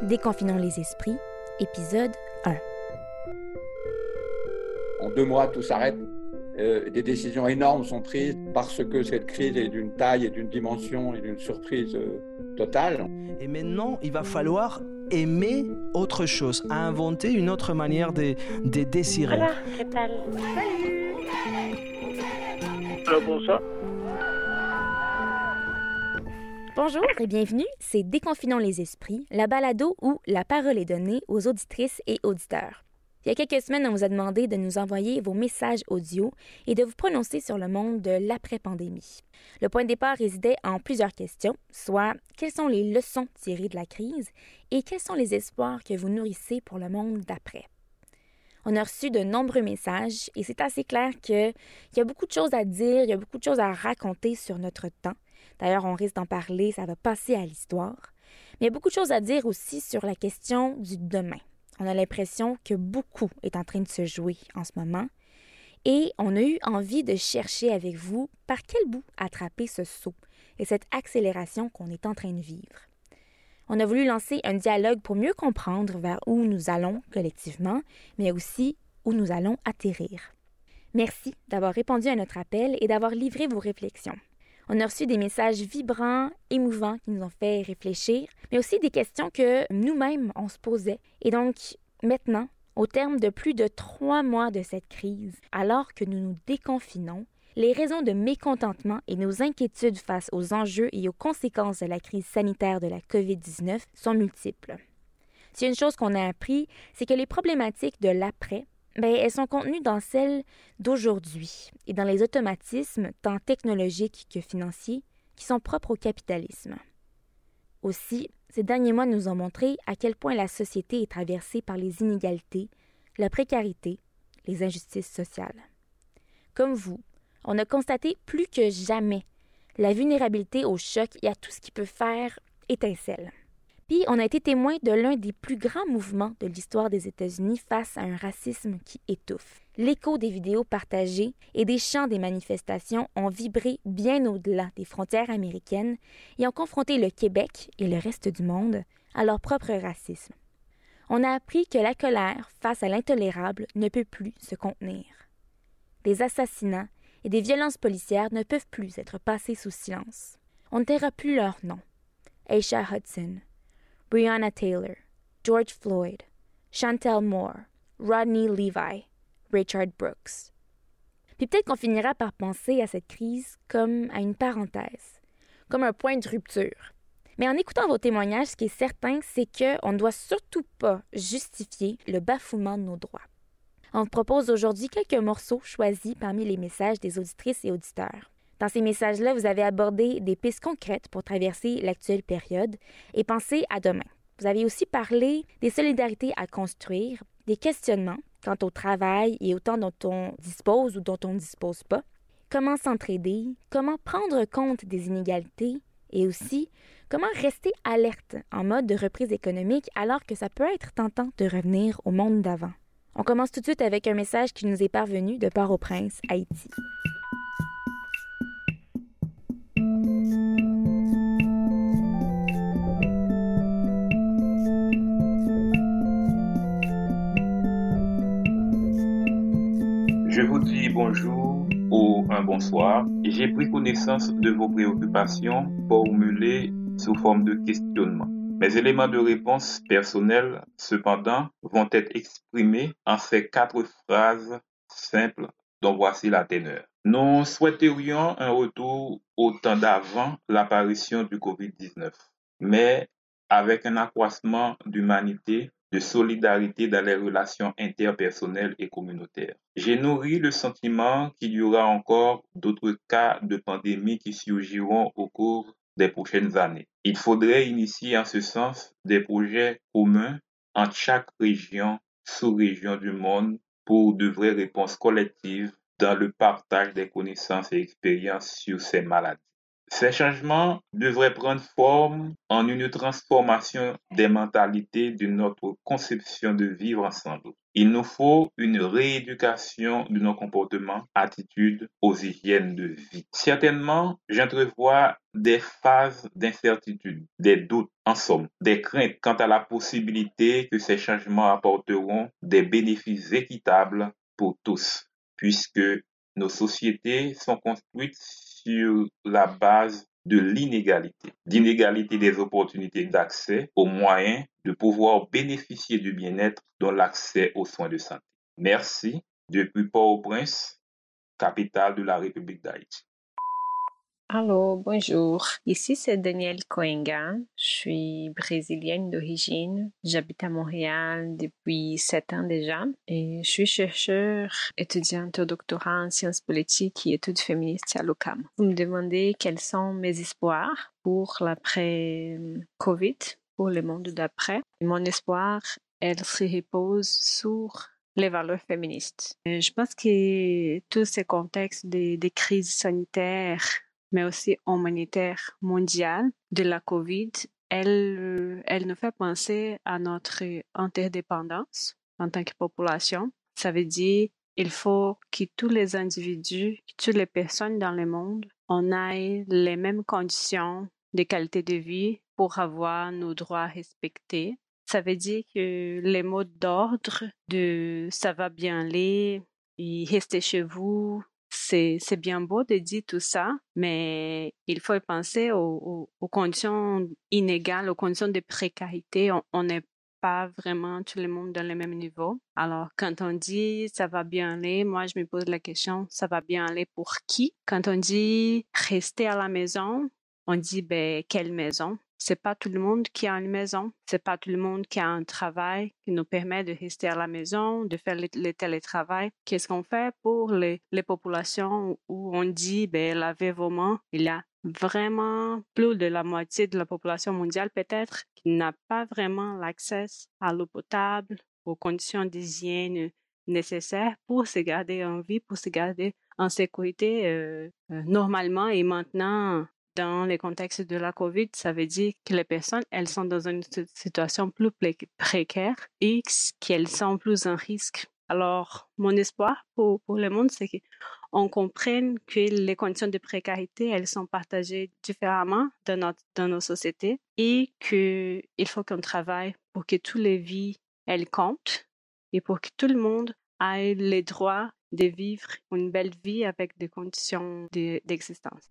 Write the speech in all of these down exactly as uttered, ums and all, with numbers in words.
Déconfinons les esprits, épisode un. En deux mois, tout s'arrête. Euh, des décisions énormes sont prises parce que cette crise est d'une taille et d'une dimension et d'une surprise euh, totale. Et maintenant, il va falloir aimer autre chose, à inventer une autre manière de, de désirer. Voilà, c'est pas le... Salut. Alors bonsoir. Bonjour et bienvenue, c'est Déconfinons les esprits, la balado où la parole est donnée aux auditrices et auditeurs. Il y a quelques semaines, on vous a demandé de nous envoyer vos messages audio et de vous prononcer sur le monde de l'après-pandémie. Le point de départ résidait en plusieurs questions, soit quelles sont les leçons tirées de la crise et quels sont les espoirs que vous nourrissez pour le monde d'après. On a reçu de nombreux messages et c'est assez clair qu'il y a beaucoup de choses à dire, il y a beaucoup de choses à raconter sur notre temps. D'ailleurs, on risque d'en parler, ça va passer à l'histoire. Mais il y a beaucoup de choses à dire aussi sur la question du demain. On a l'impression que beaucoup est en train de se jouer en ce moment. Et on a eu envie de chercher avec vous par quel bout attraper ce saut et cette accélération qu'on est en train de vivre. On a voulu lancer un dialogue pour mieux comprendre vers où nous allons collectivement, mais aussi où nous allons atterrir. Merci d'avoir répondu à notre appel et d'avoir livré vos réflexions. On a reçu des messages vibrants, émouvants qui nous ont fait réfléchir, mais aussi des questions que nous-mêmes on se posait. Et donc, maintenant, au terme de plus de trois mois de cette crise, alors que nous nous déconfinons, les raisons de mécontentement et nos inquiétudes face aux enjeux et aux conséquences de la crise sanitaire de la covid dix-neuf sont multiples. Si une chose qu'on a appris, c'est que les problématiques de l'après, bien, elles sont contenues dans celles d'aujourd'hui et dans les automatismes tant technologiques que financiers qui sont propres au capitalisme. Aussi, ces derniers mois nous ont montré à quel point la société est traversée par les inégalités, la précarité, les injustices sociales. Comme vous, on a constaté plus que jamais la vulnérabilité au choc et à tout ce qui peut faire étincelle. Puis, on a été témoin de l'un des plus grands mouvements de l'histoire des États-Unis face à un racisme qui étouffe. L'écho des vidéos partagées et des chants des manifestations ont vibré bien au-delà des frontières américaines et ont confronté le Québec et le reste du monde à leur propre racisme. On a appris que la colère face à l'intolérable ne peut plus se contenir. Des assassinats et des violences policières ne peuvent plus être passés sous silence. On ne taira plus leurs noms. Aisha Hudson, Breonna Taylor, George Floyd, Chantel Moore, Rodney Levi, Richard Brooks. Puis peut-être qu'on finira par penser à cette crise comme à une parenthèse, comme un point de rupture. Mais en écoutant vos témoignages, ce qui est certain, c'est qu'on ne doit surtout pas justifier le bafouement de nos droits. On vous propose aujourd'hui quelques morceaux choisis parmi les messages des auditrices et auditeurs. Dans ces messages-là, vous avez abordé des pistes concrètes pour traverser l'actuelle période et penser à demain. Vous avez aussi parlé des solidarités à construire, des questionnements quant au travail et au temps dont on dispose ou dont on ne dispose pas, comment s'entraider, comment prendre compte des inégalités et aussi comment rester alerte en mode de reprise économique alors que ça peut être tentant de revenir au monde d'avant. On commence tout de suite avec un message qui nous est parvenu de Port-au-Prince, Haïti. Je vous dis bonjour ou un bonsoir. J'ai pris connaissance de vos préoccupations formulées sous forme de questionnement. Mes éléments de réponse personnels, cependant, vont être exprimés en ces quatre phrases simples dont voici la teneur. Nous souhaiterions un retour au temps d'avant l'apparition du covid dix-neuf, mais avec un accroissement d'humanité, de solidarité dans les relations interpersonnelles et communautaires. J'ai nourri le sentiment qu'il y aura encore d'autres cas de pandémie qui surgiront au cours des prochaines années. Il faudrait initier en ce sens des projets communs entre chaque région, sous-région du monde pour de vraies réponses collectives dans le partage des connaissances et expériences sur ces maladies. Ces changements devraient prendre forme en une transformation des mentalités de notre conception de vivre ensemble. Il nous faut une rééducation de nos comportements, attitudes aux hygiènes de vie. Certainement, j'entrevois des phases d'incertitude, des doutes, en somme, des craintes quant à la possibilité que ces changements apporteront des bénéfices équitables pour tous, puisque nos sociétés sont construites sur la base de l'inégalité, d'inégalité des opportunités d'accès aux moyens de pouvoir bénéficier du bien-être dans l'accès aux soins de santé. Merci. Depuis Port-au-Prince, capitale de la République d'Haïti. Allô, bonjour. Ici, c'est Danielle Coenga. Je suis brésilienne d'origine. J'habite à Montréal depuis sept ans déjà. Et je suis chercheur, étudiante au doctorat en sciences politiques et études féministes à l'U Q A M. Vous me demandez quels sont mes espoirs pour l'après-Covid, pour le monde d'après. Mon espoir, elle se repose sur les valeurs féministes. Et je pense que tous ces contextes des, des crises sanitaires, mais aussi humanitaire mondiale de la COVID, elle, elle nous fait penser à notre interdépendance en tant que population. Ça veut dire qu'il faut que tous les individus, toutes les personnes dans le monde, on ait les mêmes conditions de qualité de vie pour avoir nos droits respectés. Ça veut dire que les mots d'ordre de « ça va bien aller » et « restez chez vous », C'est, c'est bien beau de dire tout ça, mais il faut penser aux, aux, aux conditions inégales, aux conditions de précarité. On n'est pas vraiment tout le monde dans le même niveau. Alors, quand on dit « ça va bien aller », moi, je me pose la question « ça va bien aller pour qui ?» Quand on dit « rester à la maison », on dit « ben, quelle maison ?» C'est pas tout le monde qui a une maison, c'est pas tout le monde qui a un travail qui nous permet de rester à la maison, de faire le, le télétravail. Qu'est-ce qu'on fait pour les, les populations où on dit, ben, lavez-vous-mains, il y a vraiment plus de la moitié de la population mondiale peut-être qui n'a pas vraiment l'accès à l'eau potable, aux conditions d'hygiène nécessaires pour se garder en vie, pour se garder en sécurité euh, euh, normalement et maintenant. Dans les contextes de la COVID, ça veut dire que les personnes, elles sont dans une situation plus précaire et qu'elles sont plus en risque. Alors, mon espoir pour, pour le monde, c'est qu'on comprenne que les conditions de précarité, elles sont partagées différemment dans, notre, dans nos sociétés et qu'il faut qu'on travaille pour que toutes les vies, elles comptent et pour que tout le monde ait le droit de vivre une belle vie avec des conditions de, d'existence.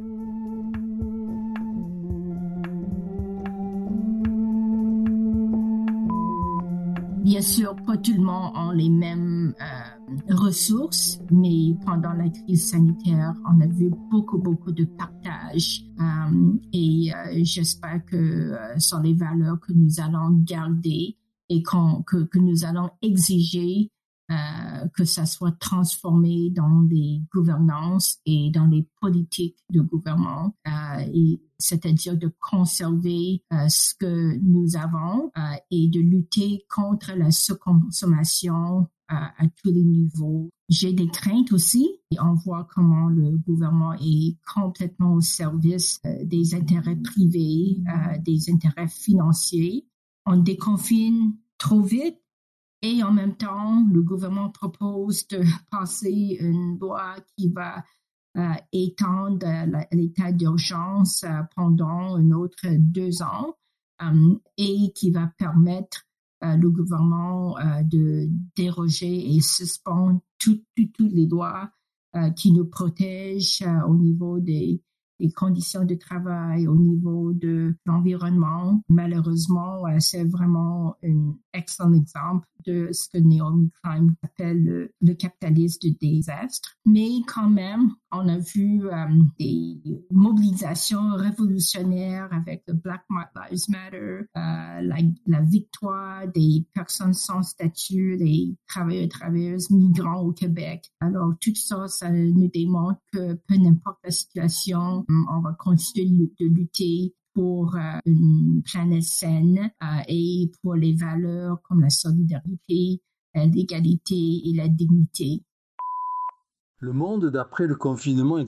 Bien sûr, pas tout le monde a les mêmes euh, ressources, mais pendant la crise sanitaire, on a vu beaucoup, beaucoup de partage. Euh, et euh, j'espère que euh, ce sont les valeurs que nous allons garder et qu'on, que, que nous allons exiger Euh, que ça soit transformé dans les gouvernances et dans les politiques de gouvernement, euh, et c'est-à-dire de conserver euh, ce que nous avons euh, et de lutter contre la surconsommation euh, à tous les niveaux. J'ai des craintes aussi et on voit comment le gouvernement est complètement au service euh, des intérêts privés, euh, des intérêts financiers. On déconfine trop vite. Et en même temps, le gouvernement propose de passer une loi qui va euh, étendre la, l'état d'urgence euh, pendant un autre deux ans euh, et qui va permettre euh, le gouvernement euh, de déroger et suspendre toutes tout, tout les lois euh, qui nous protègent euh, au niveau des les conditions de travail, au niveau de l'environnement. Malheureusement, c'est vraiment un excellent exemple de ce que Naomi Klein appelle le, le capitalisme de désastre. Mais quand même, on a vu euh, des mobilisations révolutionnaires avec le Black Lives Matter, euh, la, la victoire des personnes sans statut, des travailleurs et travailleuses migrants au Québec. Alors, tout ça, ça nous démontre que peu importe la situation, on va continuer de lutter pour euh, une planète saine euh, et pour les valeurs comme la solidarité, euh, l'égalité et la dignité. Le monde d'après le confinement est-il meilleur ?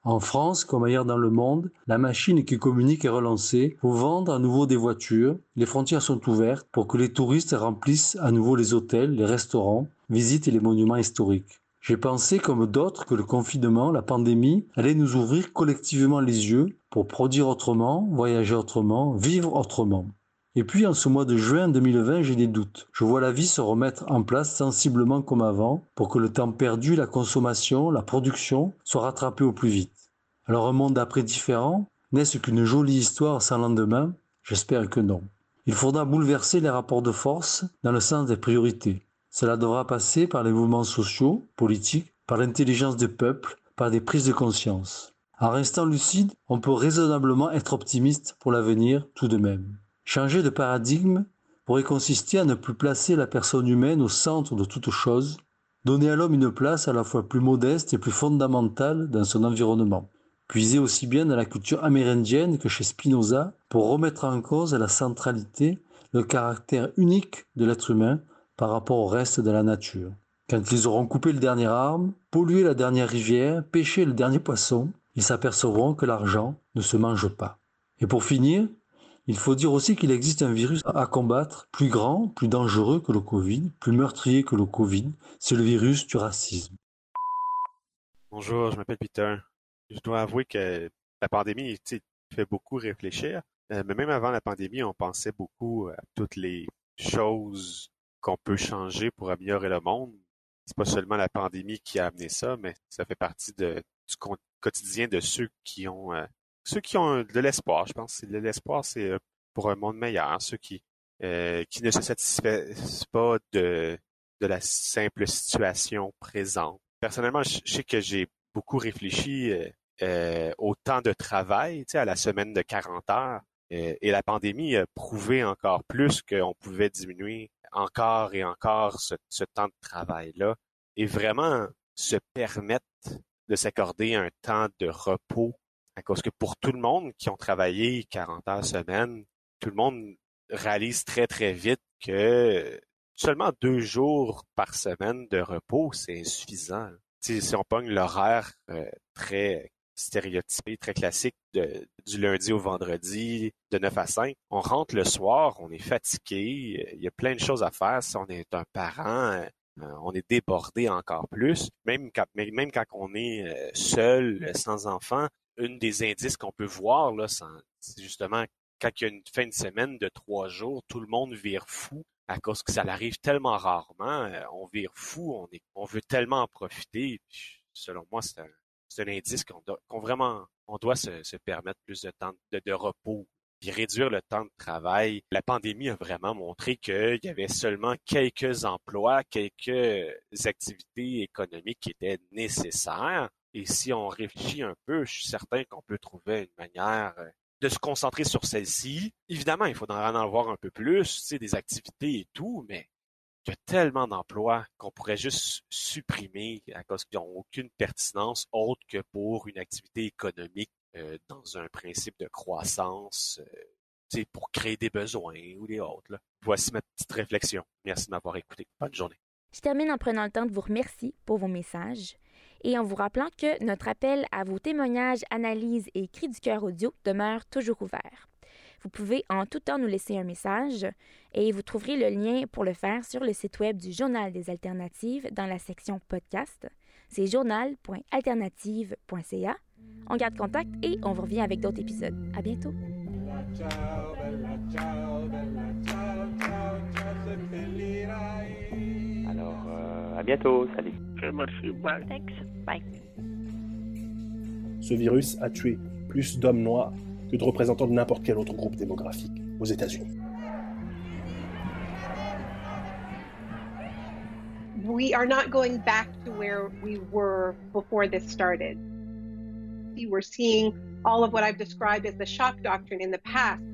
En France, comme ailleurs dans le monde, la machine qui communique est relancée pour vendre à nouveau des voitures. Les frontières sont ouvertes pour que les touristes remplissent à nouveau les hôtels, les restaurants, visitent les monuments historiques. J'ai pensé, comme d'autres, que le confinement, la pandémie, allait nous ouvrir collectivement les yeux pour produire autrement, voyager autrement, vivre autrement. Et puis, en ce mois de juin deux mille vingt, j'ai des doutes. Je vois la vie se remettre en place sensiblement comme avant pour que le temps perdu, la consommation, la production soient rattrapés au plus vite. Alors un monde d'après différent, n'est-ce qu'une jolie histoire sans lendemain? J'espère que non. Il faudra bouleverser les rapports de force dans le sens des priorités. Cela devra passer par les mouvements sociaux, politiques, par l'intelligence des peuples, par des prises de conscience. En restant lucide, on peut raisonnablement être optimiste pour l'avenir tout de même. Changer de paradigme pourrait consister à ne plus placer la personne humaine au centre de toute chose, donner à l'homme une place à la fois plus modeste et plus fondamentale dans son environnement. Puiser aussi bien dans la culture amérindienne que chez Spinoza pour remettre en cause la centralité, le caractère unique de l'être humain par rapport au reste de la nature. Quand ils auront coupé le dernier arbre, pollué la dernière rivière, pêché le dernier poisson, ils s'apercevront que l'argent ne se mange pas. Et pour finir, il faut dire aussi qu'il existe un virus à combattre plus grand, plus dangereux que le Covid, plus meurtrier que le Covid, c'est le virus du racisme. Bonjour, je m'appelle Peter. Je dois avouer que la pandémie fait beaucoup réfléchir, euh, mais même avant la pandémie, on pensait beaucoup à toutes les choses qu'on peut changer pour améliorer le monde. C'est pas seulement la pandémie qui a amené ça, mais ça fait partie de, du quotidien de ceux qui ont euh, ceux qui ont de l'espoir. Je pense que l'espoir, c'est euh, pour un monde meilleur. Ceux qui euh, qui ne se satisfaisent pas de de la simple situation présente. Personnellement, je, je sais que j'ai beaucoup réfléchi euh, euh, au temps de travail, tu sais, à la semaine de quarante heures. Euh, et la pandémie a prouvé encore plus qu'on pouvait diminuer encore et encore ce, ce temps de travail-là et vraiment se permettre de s'accorder un temps de repos. À cause que pour tout le monde qui ont travaillé quarante heures semaine, tout le monde réalise très très vite que seulement deux jours par semaine de repos, c'est insuffisant. Si, si on pogne l'horaire euh, très stéréotypé, très classique de, du lundi au vendredi, de neuf à cinq, on rentre le soir, on est fatigué, il y a plein de choses à faire. Si on est un parent, euh, on est débordé encore plus. Même quand, même quand on est euh, seul, sans enfant, une des indices qu'on peut voir, là, c'est justement quand il y a une fin de semaine de trois jours, tout le monde vire fou à cause que ça l'arrive tellement rarement. On vire fou, on, est, on veut tellement en profiter. Puis, selon moi, c'est un, c'est un indice qu'on doit, qu'on vraiment, on doit se, se permettre plus de temps de, de repos, puis réduire le temps de travail. La pandémie a vraiment montré qu'il y avait seulement quelques emplois, quelques activités économiques qui étaient nécessaires. Et si on réfléchit un peu, je suis certain qu'on peut trouver une manière de se concentrer sur celle-ci. Évidemment, il faudra en avoir un peu plus, tu sais, des activités et tout, mais il y a tellement d'emplois qu'on pourrait juste supprimer à cause qu'ils n'ont aucune pertinence autre que pour une activité économique euh, dans un principe de croissance, euh, tu sais, pour créer des besoins ou des autres. Là. Voici ma petite réflexion. Merci de m'avoir écouté. Bonne journée. Je termine en prenant le temps de vous remercier pour vos messages et en vous rappelant que notre appel à vos témoignages, analyses et cris du cœur audio demeure toujours ouvert. Vous pouvez en tout temps nous laisser un message et vous trouverez le lien pour le faire sur le site web du Journal des alternatives dans la section podcast. C'est journal point alternative point c a. On garde contact et on vous revient avec d'autres épisodes. À bientôt! Alors, euh, à bientôt, salut. Merci, bye. Thanks, bye. Ce virus a tué plus d'hommes noirs que de représentants de n'importe quel autre groupe démographique aux États-Unis. We are not going back to where we were before this started. We're seeing all of what I've described as the shock doctrine in the past